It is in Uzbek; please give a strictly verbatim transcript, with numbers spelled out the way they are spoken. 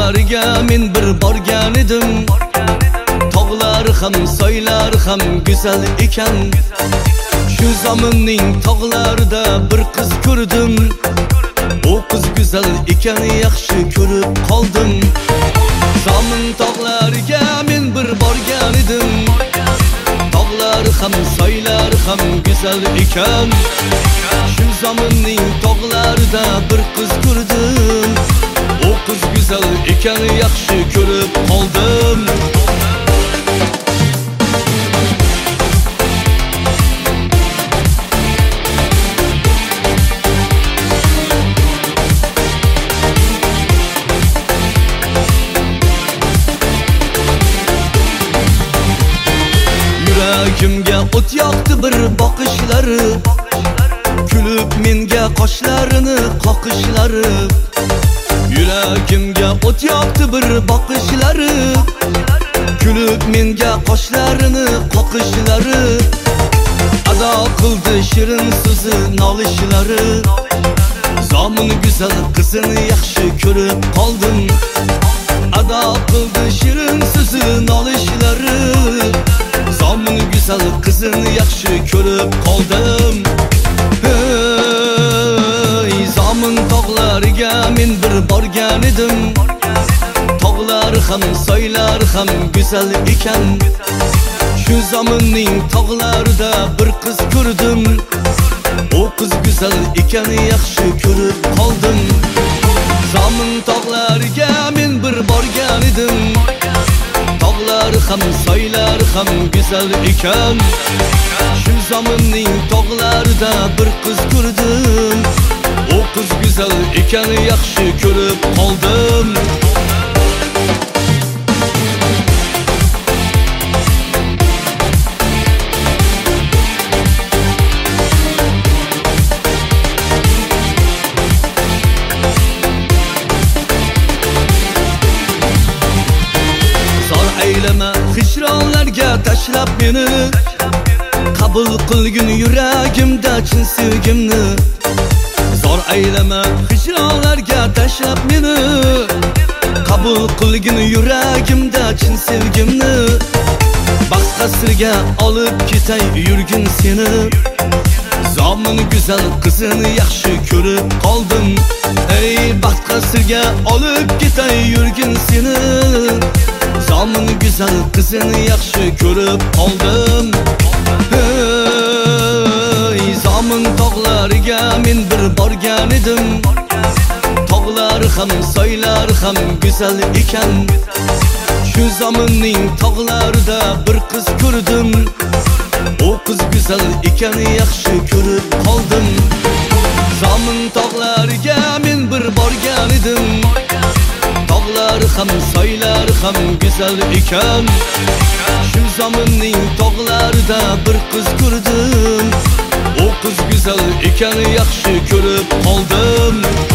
tog'lariga men bir borgan edim. Tog'lar ham soylar ham go'zal ekan. Shu zamonning tog'larida bir qiz ko'rdim. O qiz go'zal ekan, yaxshi ko'rib qoldim. Zamon tog'lariga men bir borgan edim. Tog'lar ham soylar ham go'zal ekan. Shu zamonning tog'larida bir qiz ko'rdim. O qiz go'zal ekan, yaxshi ko'rib qoldim. Yuragimga o't yoqdi bir boqishlari, kulib menga qoshlarini qoqishlari. Yuragimga o't yoqdi bir boqishlari, kulib menga qoshlarini qoqishlari. Ado qildi shirin so'zi nolishlari. Zamon go'zal qizini yaxshi ko'rib qoldim. Ado qildi shirin so'zi nolishlari. Zamon go'zal qizini yaxshi ko'rib qoldim. Hey, zamon tog'lariga men bir borgan edim. Tog'lar ham soylar ham go'zal ekan. Shu zamonning tog'larida bir qiz ko'rdim. O qiz go'zal ekan, yaxshi ko'rib qoldim. Zamon tog'lariga men bir borgan edim. Tog'lar ham soylar ham go'zal ekan. Shu zamonning tog'larida bir qiz ko'rdim. O qiz go'zal ekan, yaxshi ko'rib qoldim. Aylama hijronlarga tashlab meni, qabul qilgin yuragimda chin sevgimni. Zor aylama hijronlarga tashlab meni, qabul qilgin yuragimda chin sevgimni. Baxt qasriga olib ketay yurgin seni. Zamon go'zal qizini yaxshi ko'rib qoldim. Ey, baxt qasriga olib ketay yurgin seni. Zamon go'zal qizini yaxshi ko'rib qoldim. Hey, zamon tog'lariga men bir borgan edim. Tog'lar ham soylar ham go'zal ekan. Shu zamonning tog'larida bir qiz ko'rdim. O qiz go'zal ekan, yaxshi ko'rib qoldim. Zamon tog'lariga men bir borgan edim. Tog'lar ham soylar ham go'zal ekan. Shu zamonning tog'larida bir qiz ko'rdim. O qiz go'zal ekan, yaxshi ko'rib qoldim.